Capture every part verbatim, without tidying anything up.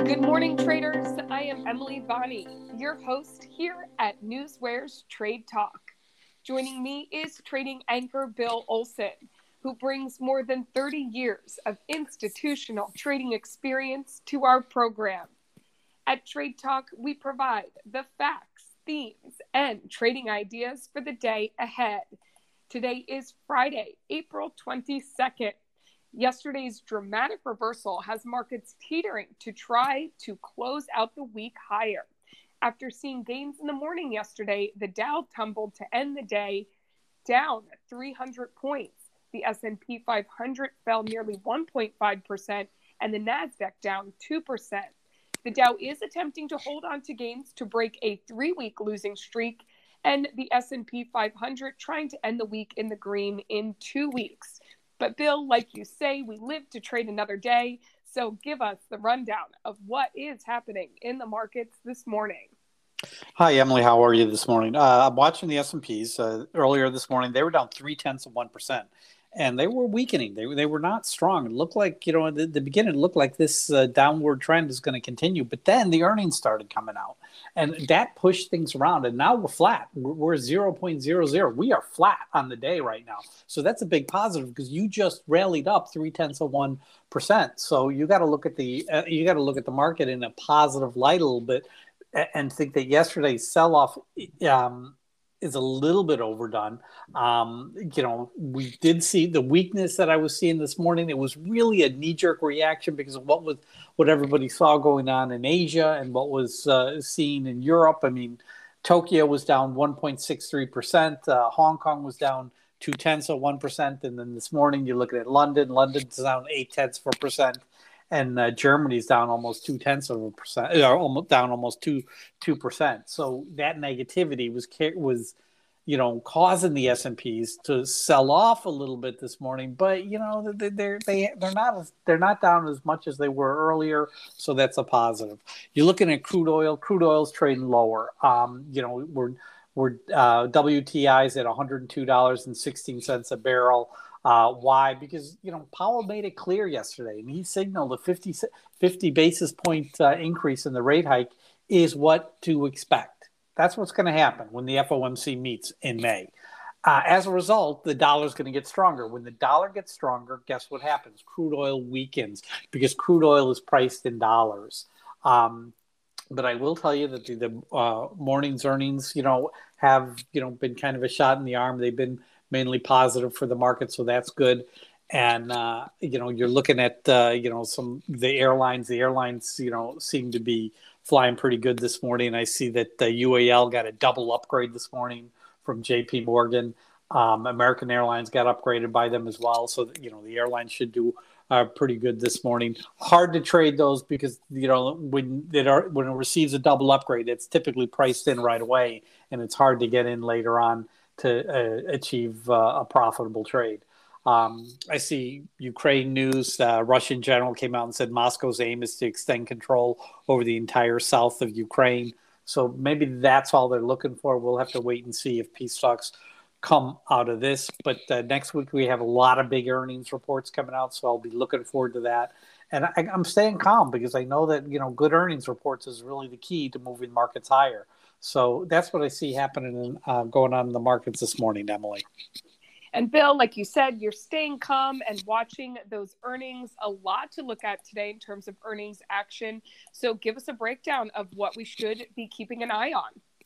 Good morning, traders. I am Emily Bonney, your host here at Newsware's Trade Talk. Joining me is trading anchor Bill Olson, who brings more than thirty years of institutional trading experience to our program. At Trade Talk, we provide the facts, themes, and trading ideas for the day ahead. Today is Friday, April twenty-second. Yesterday's dramatic reversal has markets teetering to try to close out the week higher. After seeing gains in the morning yesterday, the Dow tumbled to end the day down three hundred points. The S and P five hundred fell nearly one point five percent and the Nasdaq down two percent. The Dow is attempting to hold on to gains to break a three-week losing streak, and the S and P five hundred trying to end the week in the green in two weeks. But Bill, like you say, we live to trade another day, so give us the rundown of what is happening in the markets this morning. Hi, Emily. How are you this morning? Uh, I'm watching the S and Ps. Uh, earlier this morning, they were down three-tenths of one percent. And they were weakening. They, they were not strong. It looked like, you know, at the, the beginning, it looked like this uh, downward trend is going to continue. But then the earnings started coming out. And that pushed things around. And now we're flat. We're, we're zero point zero zero. We are flat on the day right now. So that's a big positive because you just rallied up three-tenths of one percent. So you got to look at the uh, you got to look at the market in a positive light a little bit and think that yesterday's sell-off um, is a little bit overdone. Um, you know, we did see the weakness that I was seeing this morning. It was really a knee-jerk reaction because of what was what everybody saw going on in Asia and what was uh, seen in Europe. I mean, Tokyo was down one point six three percent. Uh, Hong Kong was down two-tenths of one percent. And then this morning, you're looking at London. London's down eight-tenths of a percent. And uh, Germany's down almost two tenths of a percent, or almost down almost two two percent. So that negativity was was, you know, causing the S and Ps to sell off a little bit this morning. But you know, they they're they they're not as, they're not down as much as they were earlier. So that's a positive. You're looking at crude oil. Crude oil's trading lower. Um, you know, we're we're uh, W T I's at one hundred two dollars and sixteen cents a barrel. Uh, why? Because, you know, Powell made it clear yesterday, and he signaled a fifty, fifty basis point uh, increase in the rate hike is what to expect. That's what's going to happen when the F O M C meets in May. Uh, as a result, the dollar is going to get stronger. When the dollar gets stronger, guess what happens? Crude oil weakens because crude oil is priced in dollars. Um, but I will tell you that the, the uh, morning's earnings, you know, have, you know, been kind of a shot in the arm. They've been mainly positive for the market, so that's good. And uh, you know, you're looking at uh, you know some the airlines. The airlines, you know, seem to be flying pretty good this morning. I see that the U A L got a double upgrade this morning from J P Morgan. Um, American Airlines got upgraded by them as well, so that, you know, the airlines should do uh, pretty good this morning. Hard to trade those because, you know, when it are when it receives a double upgrade, it's typically priced in right away, and it's hard to get in later on to uh, achieve uh, a profitable trade. Um, I see Ukraine news. Uh, Russian general came out and said Moscow's aim is to extend control over the entire south of Ukraine. So maybe that's all they're looking for. We'll have to wait and see if peace talks come out of this. But uh, next week we have a lot of big earnings reports coming out, so I'll be looking forward to that. And I, I'm staying calm because I know that, you know, good earnings reports is really the key to moving markets higher. So that's what I see happening uh, going on in the markets this morning, Emily. And Bill, like you said, you're staying calm and watching those earnings. A lot to look at today in terms of earnings action. So give us a breakdown of what we should be keeping an eye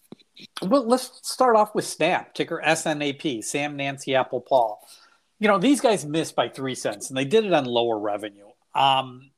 on. Well, let's start off with Snap, ticker S N A P, Sam, Nancy, Apple, Paul. You know, these guys missed by three cents, and they did it on lower revenue. Um,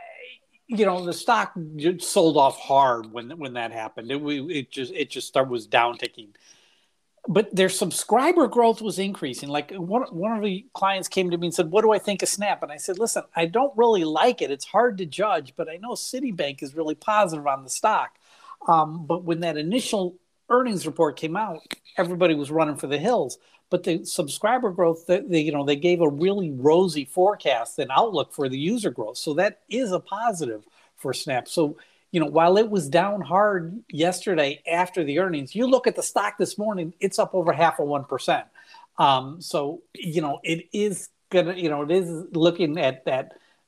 You know, the stock sold off hard when when that happened. It, it just it just started, was down ticking. But their subscriber growth was increasing. Like one one of the clients came to me and said, "What do I think of Snap?" And I said, "Listen, I don't really like it. It's hard to judge, but I know Citibank is really positive on the stock." Um, but when that initial earnings report came out, everybody was running for the hills. But the subscriber growth, they, they, you know, they gave a really rosy forecast and outlook for the user growth. So that is a positive for Snap. So, you know, while it was down hard yesterday after the earnings, you look at the stock this morning, it's up over half of one percent. Um, so, you know, it is going to, you know, it is looking at that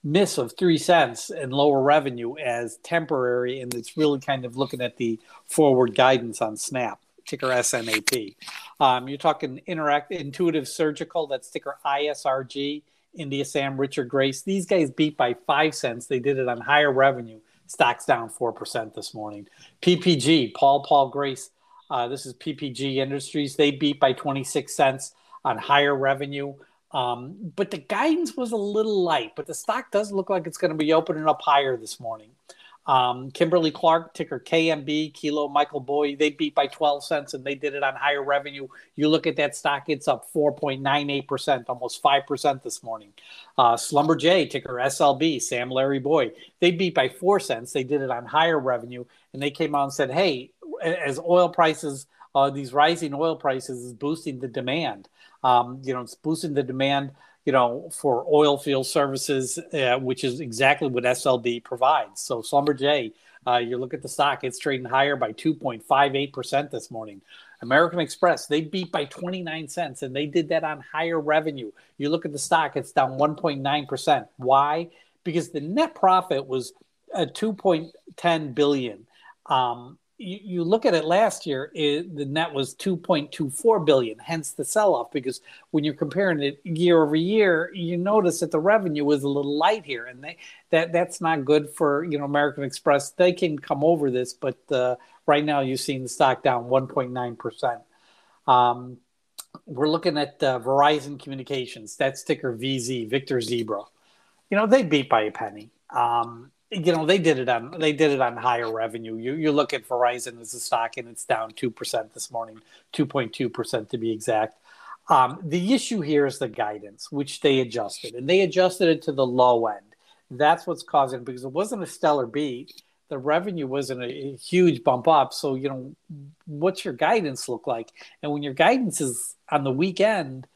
miss of three cents and lower revenue as temporary, and it's really kind of looking at the forward guidance on Snap, ticker S N A P. Um, you're talking Interact Intuitive Surgical, that's ticker I S R G, India Sam, Richard Grace. These guys beat by five cents. They did it on higher revenue. Stock's down four percent this morning. P P G, Paul Paul Grace. Uh, this is P P G Industries. They beat by twenty-six cents on higher revenue. Um, but the guidance was a little light, but the stock does look like it's going to be opening up higher this morning. Um, Kimberly Clark, ticker K M B, Kilo Michael Boy, they beat by twelve cents and they did it on higher revenue. You look at that stock, it's up four point nine eight percent, almost five percent this morning. Uh, Schlumberger, ticker S L B, Sam Larry Boy, they beat by four cents. They did it on higher revenue, and they came out and said, hey, as oil prices, uh, these rising oil prices is boosting the demand. Um, you know, it's boosting the demand, you know, for oil field services, uh, which is exactly what S L B provides. So Schlumberger, uh, you look at the stock, it's trading higher by two point five eight percent this morning. American Express, they beat by twenty-nine cents, and they did that on higher revenue. You look at the stock, it's down one point nine percent. Why? Because the net profit was uh, two point one zero billion dollars. Um, You, you look at it last year, it, the net was two point two four billion dollars, hence the sell-off, because when you're comparing it year over year, you notice that the revenue was a little light here, and they, that that's not good for, you know, American Express. They can come over this, but uh, right now you're seeing the stock down one point nine percent. Um, we're looking at uh, Verizon Communications. That's ticker V Z, Victor Zebra. You know, they beat by a penny. Um, You know, they did it on they did it on higher revenue. You you look at Verizon as a stock, and it's down two percent this morning, two point two percent to be exact. Um, the issue here is the guidance, which they adjusted, and they adjusted it to the low end. That's what's causing it, because it wasn't a stellar beat. The revenue wasn't a, a huge bump up. So, you know, what's your guidance look like? And when your guidance is on the weekend,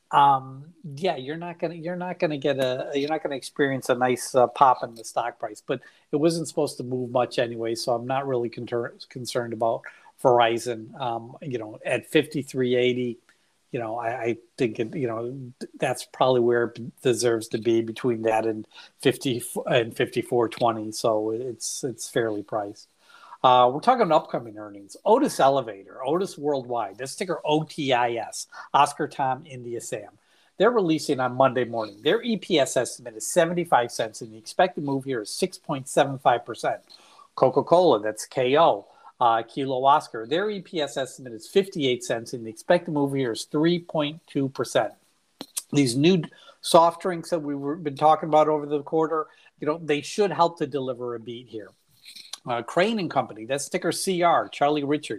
Um, yeah, you're not gonna you're not gonna get a you're not gonna experience a nice uh, pop in the stock price. But it wasn't supposed to move much anyway, so I'm not really con- concerned about Verizon. Um, you know, at fifty-three eighty, you know, I, I think it, you know, that's probably where it deserves to be, between that and fifty and fifty-four twenty. So it's it's fairly priced. Uh, we're talking upcoming earnings. Otis Elevator, Otis Worldwide, that's ticker O T I S, Oscar Tom India Sam. They're releasing on Monday morning. Their E P S estimate is seventy-five cents, and the expected move here is six point seven five percent. Coca-Cola, that's K O, uh, Kilo Oscar, their E P S estimate is fifty-eight cents, and the expected move here is three point two percent. These new soft drinks that we've been talking about over the quarter, you know, they should help to deliver a beat here. Uh, Crane and Company, that's ticker C R, Charlie Richard.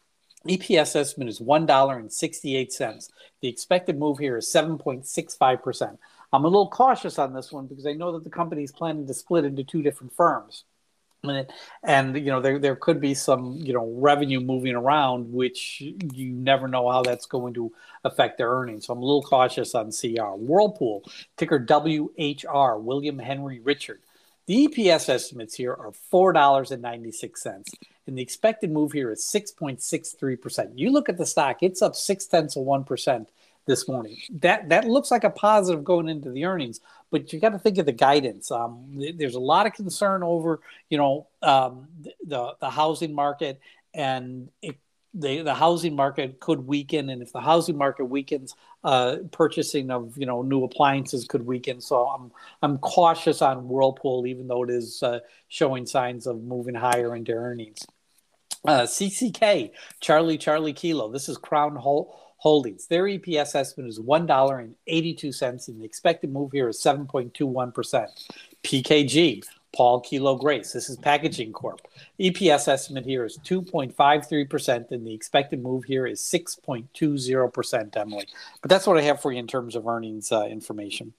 E P S estimate is one dollar and sixty-eight cents. The expected move here is seven point six five percent. I'm a little cautious on this one because I know that the company is planning to split into two different firms. And, and you know, there there could be some, you know, revenue moving around, which you never know how that's going to affect their earnings. So I'm a little cautious on C R. Whirlpool, ticker W H R, William Henry Richard. The E P S estimates here are four dollars and ninety-six cents, and the expected move here is six point six three percent. You look at the stock, it's up six tenths of one percent this morning. That that looks like a positive going into the earnings, but you got to think of the guidance. Um, there's a lot of concern over, you know, um, the the housing market, and it, the the housing market could weaken, and if the housing market weakens, uh, purchasing of, you know, new appliances could weaken. So I'm I'm cautious on Whirlpool, even though it is uh, showing signs of moving higher into earnings. Uh, C C K, Charlie Charlie Kilo. This is Crown Hol- Holdings. Their E P S estimate is one dollar and eighty-two cents, and the expected move here is seven point two one percent. P K G, Paul Kilo Grace. This is Packaging Corp. E P S estimate here is two point five three percent, and the expected move here is six point two zero percent, Emily. But that's what I have for you in terms of earnings uh, information.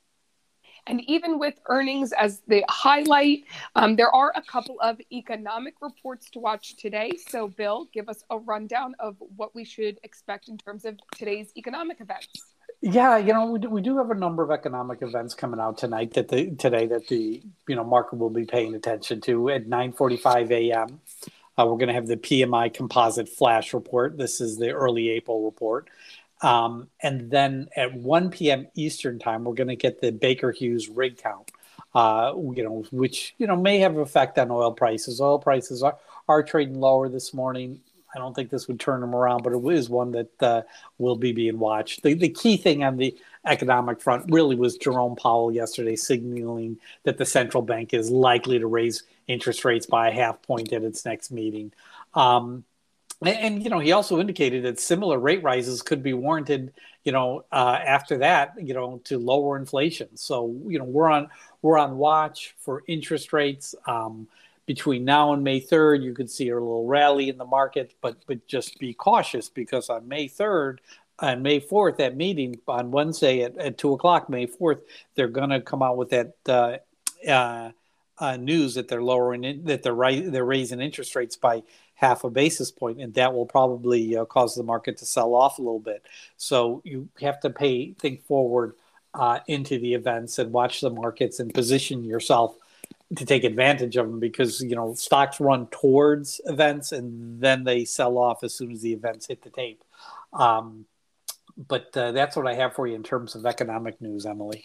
And even with earnings as the highlight, um, there are a couple of economic reports to watch today. So, Bill, give us a rundown of what we should expect in terms of today's economic events. Yeah, you know, we do, we do have a number of economic events coming out tonight that the today that the you know market will be paying attention to at nine forty-five a.m. Uh, we're going to have the P M I Composite Flash Report. This is the early April report. Um, and then at one p.m. Eastern time, we're going to get the Baker Hughes rig count. uh, you know, which, you know, may have an effect on oil prices. Oil prices are, are trading lower this morning. I don't think this would turn them around, but it is one that uh, will be being watched. The, the key thing on the economic front really was Jerome Powell yesterday signaling that the central bank is likely to raise interest rates by a half point at its next meeting. Um, and, and, you know, he also indicated that similar rate rises could be warranted, you know, uh, after that, you know, to lower inflation. So, you know, we're on we're on watch for interest rates. Um, between now and May third, you could see a little rally in the market, but but just be cautious because on May third, on May fourth, that meeting on Wednesday at, at two o'clock, May fourth, they're going to come out with that uh, uh, uh, news that they're lowering it, that they're right, they're raising interest rates by half a basis point, and that will probably uh, cause the market to sell off a little bit. So you have to pay think forward uh, into the events and watch the markets and position yourself to take advantage of them, because, you know, stocks run towards events and then they sell off as soon as the events hit the tape. Um, but uh, that's what I have for you in terms of economic news, Emily.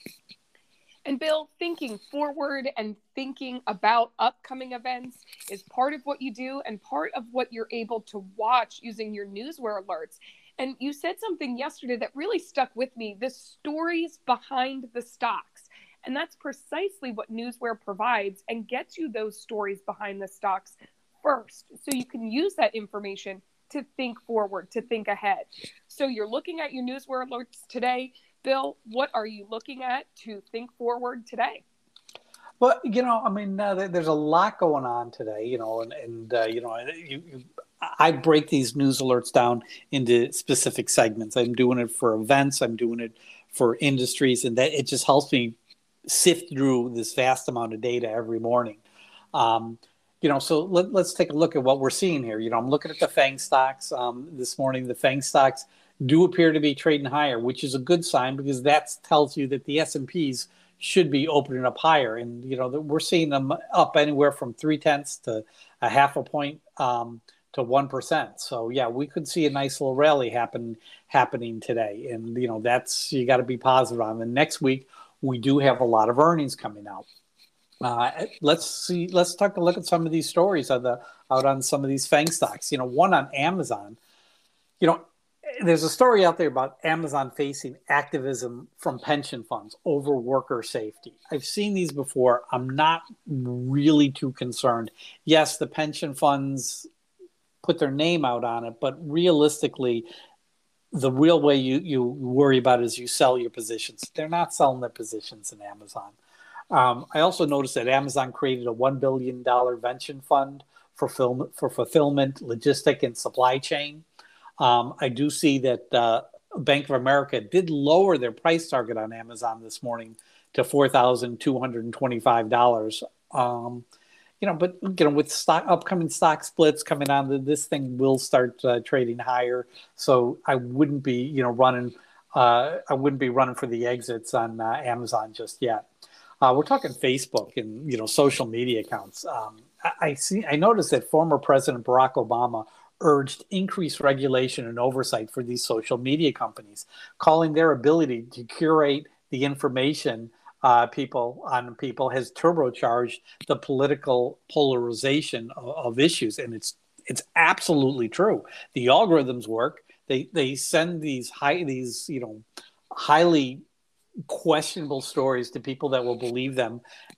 And Bill, thinking forward and thinking about upcoming events is part of what you do and part of what you're able to watch using your Newsware alerts. And you said something yesterday that really stuck with me, the stories behind the stocks. And that's precisely what Newsware provides and gets you those stories behind the stocks first. So you can use that information to think forward, to think ahead. So you're looking at your Newsware alerts today. Bill, what are you looking at to think forward today? Well, you know, I mean, uh, there's a lot going on today, you know, and, and uh, you know, you, you, I break these news alerts down into specific segments. I'm doing it for events. I'm doing it for industries, and that it just helps me sift through this vast amount of data every morning. Um, you know, so let, let's take a look at what we're seeing here. You know, I'm looking at the FANG stocks um, this morning. The FANG stocks do appear to be trading higher, which is a good sign because that tells you that the S and Ps should be opening up higher. And, you know, we're seeing them up anywhere from three tenths to a half a point um, to one percent. So, yeah, we could see a nice little rally happen happening today. And, you know, that's, you got to be positive on. And next week, we do have a lot of earnings coming out. Uh, let's see, let's take a look at some of these stories of the, out on some of these FANG stocks. You know, one on Amazon, you know, there's a story out there about Amazon facing activism from pension funds over worker safety. I've seen these before. I'm not really too concerned. Yes, the pension funds put their name out on it, but realistically, the real way you, you worry about it is you sell your positions. They're not selling their positions in Amazon. Um, I also noticed that Amazon created a one billion dollars venture fund for, film, for fulfillment, logistic, and supply chain. Um, I do see that uh, Bank of America did lower their price target on Amazon this morning to four thousand two hundred twenty-five dollars. Um, you know, but you know, with stock upcoming stock splits coming on, this thing will start uh, trading higher. So I wouldn't be, you know, running. Uh, I wouldn't be running for the exits on uh, Amazon just yet. Uh, we're talking Facebook and, you know, social media accounts. Um, I, I see. I noticed that former President Barack Obama urged increased regulation and oversight for these social media companies, calling their ability to curate the information uh, people on people has turbocharged the political polarization of, of issues. And it's it's absolutely true. The algorithms work. They they send these high these you know highly questionable stories to people that will believe them,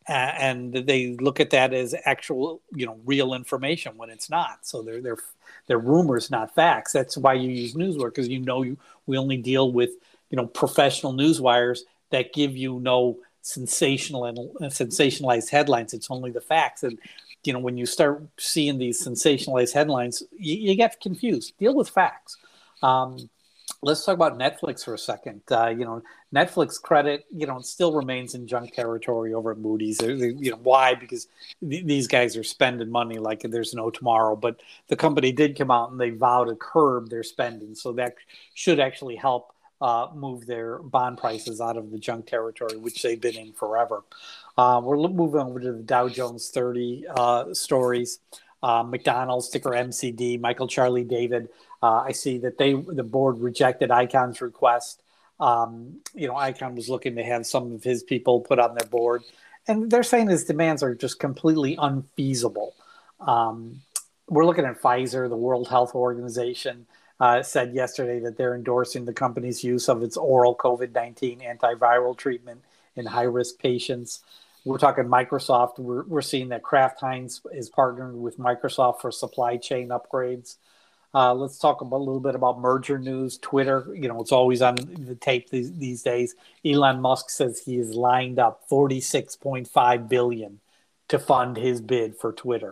and they look at that as actual, you know, real information when it's not. So they're they're they're rumors, not facts. That's why you use Newswire, because you know you we only deal with, you know, professional news wires that give you no sensational and sensationalized headlines. It's only the facts. And you know, when you start seeing these sensationalized headlines, you, you get confused. Deal with facts. Um, Let's talk about Netflix for a second. Uh, you know, Netflix credit, you know, still remains in junk territory over at Moody's. They're, they, you know, why? Because th- these guys are spending money like there's no tomorrow. But the company did come out and they vowed to curb their spending, so that should actually help uh, move their bond prices out of the junk territory, which they've been in forever. Uh, we're moving over to the Dow Jones thirty uh, stories. Uh, McDonald's, ticker M C D, Michael Charlie David. Uh, I see that they the board rejected Icon's request. Um, you know, Icon was looking to have some of his people put on their board, and they're saying his demands are just completely unfeasible. Um, we're looking at Pfizer, the World Health Organization, uh, said yesterday that they're endorsing the company's use of its oral COVID nineteen antiviral treatment in high-risk patients. We're talking Microsoft. We're, we're seeing that Kraft Heinz is partnering with Microsoft for supply chain upgrades. Uh, let's talk about, a little bit about merger news. Twitter, you know, it's always on the tape these, these days. Elon Musk says he has lined up forty-six point five billion dollars to fund his bid for Twitter.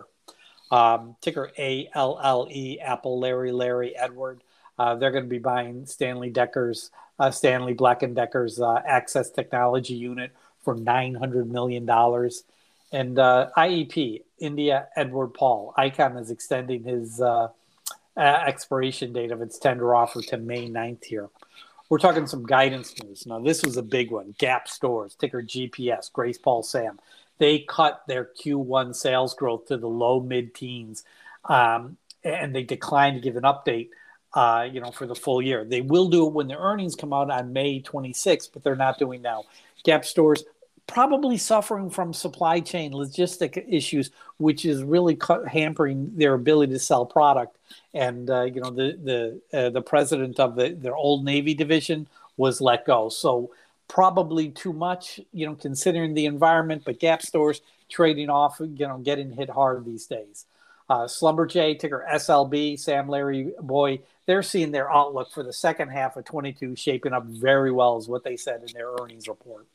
Um, ticker A L L E, Apple, Larry, Larry, Edward. Uh, they're going to be buying Stanley Decker's, uh, Stanley Black and Decker's uh, Access Technology unit for nine hundred million dollars. And uh, I E P, India, Edward Paul. Icon is extending his uh, uh, expiration date of its tender offer to May ninth here. We're talking some guidance news. Now, this was a big one. Gap Stores, ticker G P S, Grace Paul Sam. They cut their Q one sales growth to the low mid-teens, um, and they declined to give an update, uh, you know, for the full year. They will do it when the earnings come out on May twenty-sixth, but they're not doing now. Gap Stores probably suffering from supply chain logistic issues, which is really cut, hampering their ability to sell product. And uh, you know, the the uh, the president of the their Old Navy division was let go. So probably too much, you know, considering the environment, but Gap Stores trading off, you know, getting hit hard these days. Uh, Schlumberger, ticker S L B, Sam, Larry, Boy, they're seeing their outlook for the second half of twenty-two shaping up very well, is what they said in their earnings report.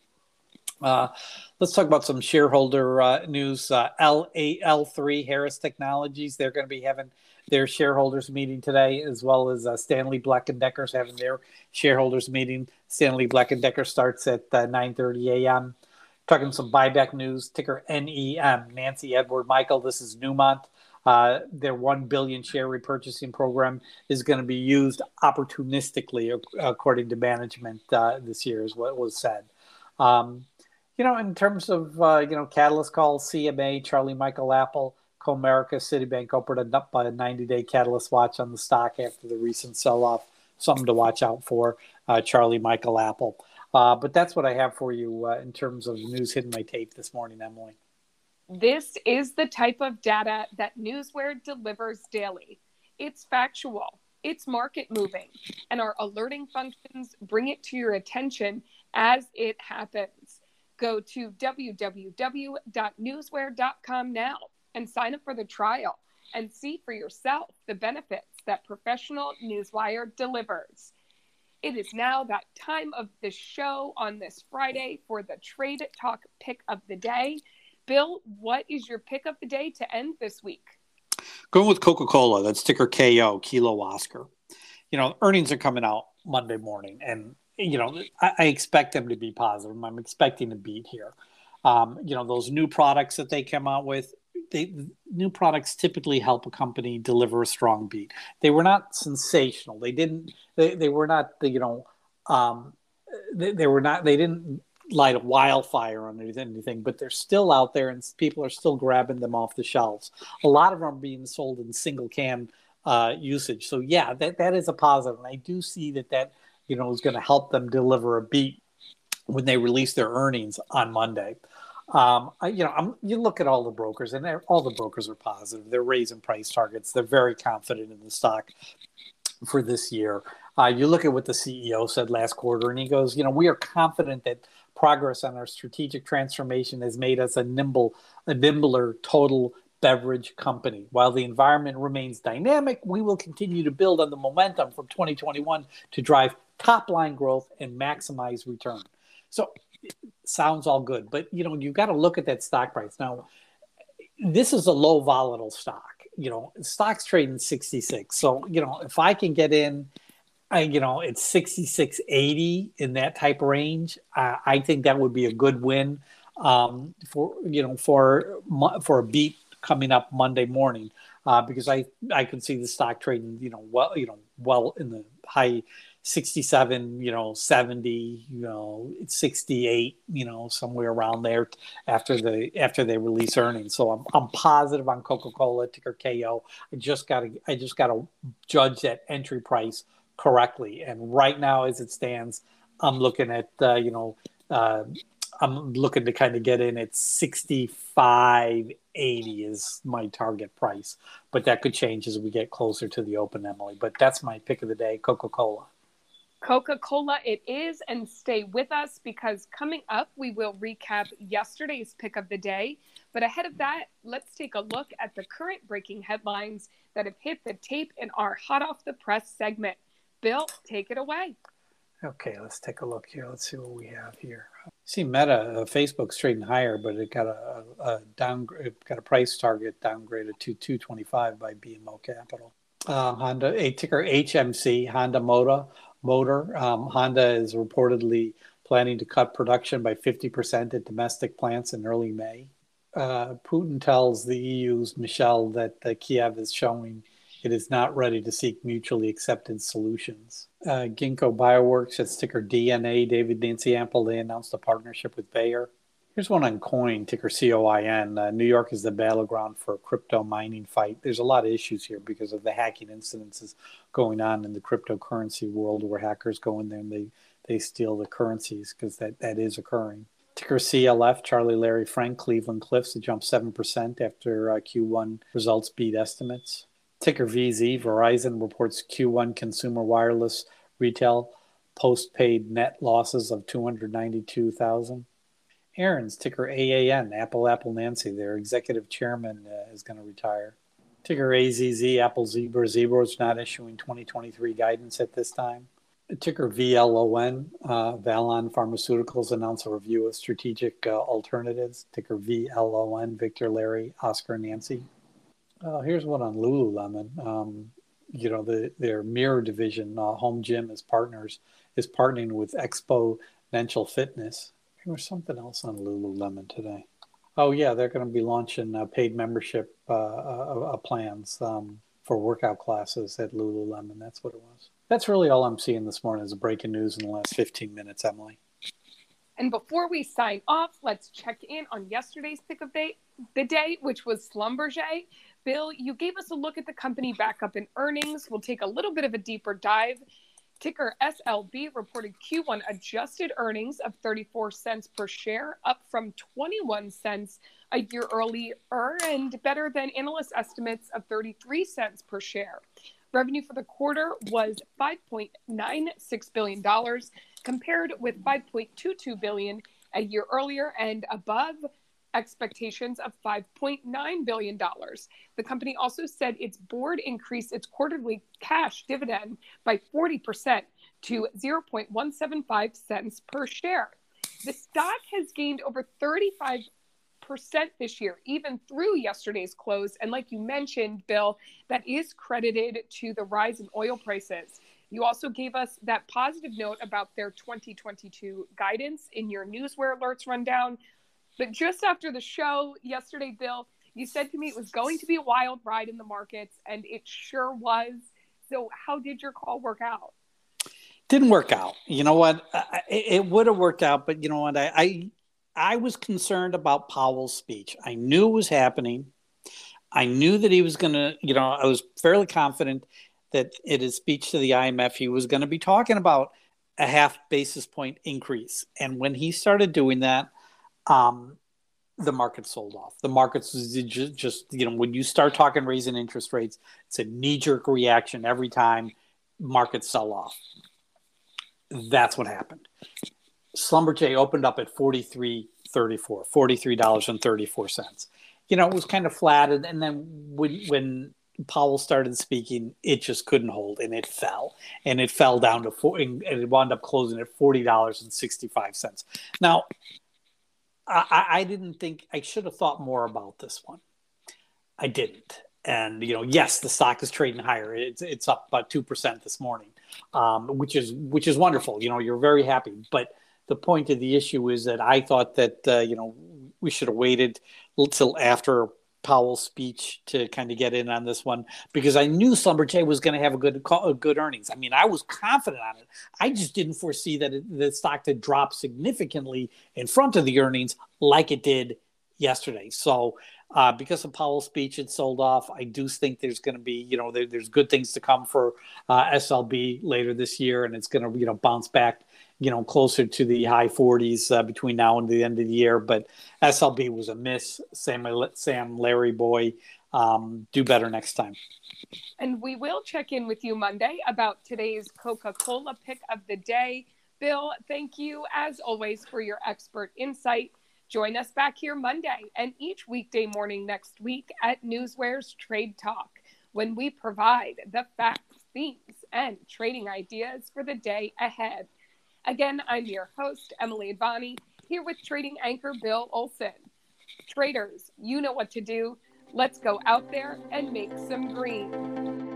Uh, let's talk about some shareholder uh, news. Uh, L A L three, Harris Technologies, they're going to be having their shareholders meeting today, as well as uh, Stanley Black and Decker's having their shareholders meeting. Stanley Black and Decker starts at uh, nine thirty a.m. Talking some buyback news, ticker N E M, Nancy Edward Michael. This is Newmont. Uh, their one billion share repurchasing program is going to be used opportunistically, according to management uh, this year, is what was said. Um, you know, in terms of, uh, you know, Catalyst call, C M A, Charlie Michael Apple, Comerica, Citibank opened up by a ninety-day Catalyst watch on the stock after the recent sell-off. Something to watch out for, uh, Charlie Michael Apple. Uh, but that's what I have for you uh, in terms of news hitting my tape this morning, Emily. This is the type of data that Newsware delivers daily. It's factual, it's market moving, and our alerting functions bring it to your attention as it happens. Go to w w w dot newsware dot com now and sign up for the trial and see for yourself the benefits that professional Newswire delivers. It is now that time of the show on this Friday for the Trade Talk pick of the day. Bill, what is your pick of the day to end this week? Going with Coca-Cola, that's ticker K O, Kilo Oscar. You know, earnings are coming out Monday morning, and, you know, I, I expect them to be positive. I'm expecting a beat here. Um, you know, those new products that they come out with, they, new products typically help a company deliver a strong beat. They were not sensational. They didn't, they, they were not, the, you know, um, they, they were not, they didn't light a wildfire on anything, but they're still out there and people are still grabbing them off the shelves. A lot of them are being sold in single can uh, usage. So yeah, that, that is a positive. And I do see that that, you know, is going to help them deliver a beat when they release their earnings on Monday. Um, I, you know, I'm, you look at all the brokers, and all the brokers are positive. They're raising price targets. They're very confident in the stock for this year. Uh, you look at what the C E O said last quarter, and he goes, you know, we are confident that progress on our strategic transformation has made us a nimble, a nimbler total beverage company. While the environment remains dynamic, we will continue to build on the momentum from twenty twenty-one to drive top-line growth and maximize return. So it sounds all good, but, you know, you've got to look at that stock price. Now, this is a low volatile stock. You know, stock's trading sixty-six. So, you know, if I can get in, I, you know, it's sixty-six eighty in that type of range, uh, I think that would be a good win um, for, you know, for, for a beat coming up Monday morning, uh, because I, I could see the stock trading, you know, well, you know, well in the high sixty-seven, you know, seventy, you know, sixty-eight, you know, somewhere around there after the after they release earnings. So I'm I'm positive on Coca-Cola, ticker K O. I just gotta I just gotta judge that entry price correctly. And right now, as it stands, I'm looking at uh, you know uh, I'm looking to kind of get in at sixty-five eighty is my target price, but that could change as we get closer to the open, Emily. But that's my pick of the day, Coca-Cola. Coca-Cola it is, and stay with us because coming up we will recap yesterday's pick of the day. But ahead of that, let's take a look at the current breaking headlines that have hit the tape in our Hot Off the Press segment. Bill, take it away. Okay, let's take a look here. Let's see what we have here. See, Meta, uh, Facebook's trading higher, but it got a, a down, it got a price target downgraded to two twenty-five by B M O Capital. Uh, Honda, a ticker H M C, Honda Motor. Motor. Um, Honda is reportedly planning to cut production by fifty percent at domestic plants in early May. Uh, Putin tells the E U's Michel that uh, Kiev is showing it is not ready to seek mutually accepted solutions. Uh, Ginkgo Bioworks, that's ticker D N A, David Nancy Ample, they announced a partnership with Bayer. Here's one on Coin, ticker C O I N. Uh, New York is the battleground for a crypto mining fight. There's a lot of issues here because of the hacking incidences going on in the cryptocurrency world where hackers go in there and they, they steal the currencies because that, that is occurring. Ticker C L F, Charlie Larry Frank, Cleveland Cliffs, it jumped seven percent after uh, Q one results beat estimates. Ticker V Z, Verizon reports Q one consumer wireless retail postpaid net losses of two hundred ninety-two thousand. Aaron's, ticker A A N, Apple Apple Nancy, their executive chairman uh, is going to retire. Ticker A Z Z, Apple Zebra, Zebra is not issuing twenty twenty-three guidance at this time. Ticker V L O N, uh, Valon Pharmaceuticals announced a review of strategic uh, alternatives. Ticker V L O N, Victor, Larry, Oscar, Nancy. Uh, here's one on Lululemon. Um, you know, the, their Mirror division, uh, Home Gym as partners, is partnering with Exponential Fitness. There was something else on Lululemon today. Oh, yeah, they're going to be launching uh, paid membership uh, uh, uh, plans um, for workout classes at Lululemon. That's what it was. That's really all I'm seeing this morning is breaking news in the last fifteen minutes, Emily. And before we sign off, let's check in on yesterday's pick of day, the day, which was Schlumberger. Bill, you gave us a look at the company back up in earnings. We'll take a little bit of a deeper dive. Ticker S L B reported Q one adjusted earnings of thirty-four cents per share, up from twenty-one cents a year earlier, and better than analyst estimates of thirty-three cents per share. Revenue for the quarter was five point nine six billion dollars, compared with five point two two billion dollars a year earlier and above expectations of five point nine billion dollars. The company also said its board increased its quarterly cash dividend by forty percent to zero point one seven five cents per share. The stock has gained over thirty-five percent this year, even through yesterday's close. And like you mentioned, Bill, that is credited to the rise in oil prices. You also gave us that positive note about their twenty twenty-two guidance in your Newsware Alerts rundown. But just after the show yesterday, Bill, you said to me it was going to be a wild ride in the markets, and it sure was. So how did your call work out? Didn't work out. You know what? I, it would have worked out, but you know what? I, I I was concerned about Powell's speech. I knew it was happening. I knew that he was going to, you know, I was fairly confident that in his speech to the I M F, he was going to be talking about a half basis point increase. And when he started doing that, Um, the market sold off. The markets just, just, you know, when you start talking raising interest rates, it's a knee-jerk reaction every time markets sell off. That's what happened. Schlumberger opened up at forty-three thirty-four, forty-three dollars and thirty-four cents. You know, it was kind of flat, and, and then when when Powell started speaking, it just couldn't hold, and it fell, and it fell down to four, and it wound up closing at forty dollars and sixty-five cents. Now, I, I didn't think I should have thought more about this one. I didn't. And, you know, yes, the stock is trading higher. It's it's up about two percent this morning, um, which is which is wonderful. You know, you're very happy. But the point of the issue is that I thought that, uh, you know, we should have waited until after Powell's speech to kind of get in on this one, because I knew Schlumberger was going to have a good a good earnings. I mean, I was confident on it. I just didn't foresee that it, the stock to drop significantly in front of the earnings like it did yesterday. So uh, because of Powell's speech, it sold off. I do think there's going to be, you know, there, there's good things to come for uh, S L B later this year, and it's going to, you know, bounce back you know, closer to the high forties uh, between now and the end of the year. But S L B was a miss. Sam, Sam Larry boy, um, do better next time. And we will check in with you Monday about today's Coca-Cola pick of the day. Bill, thank you as always for your expert insight. Join us back here Monday and each weekday morning next week at Newsware's Trade Talk, when we provide the facts, themes, and trading ideas for the day ahead. Again, I'm your host, Emily Advani, here with trading anchor Bill Olson. Traders, you know what to do. Let's go out there and make some green.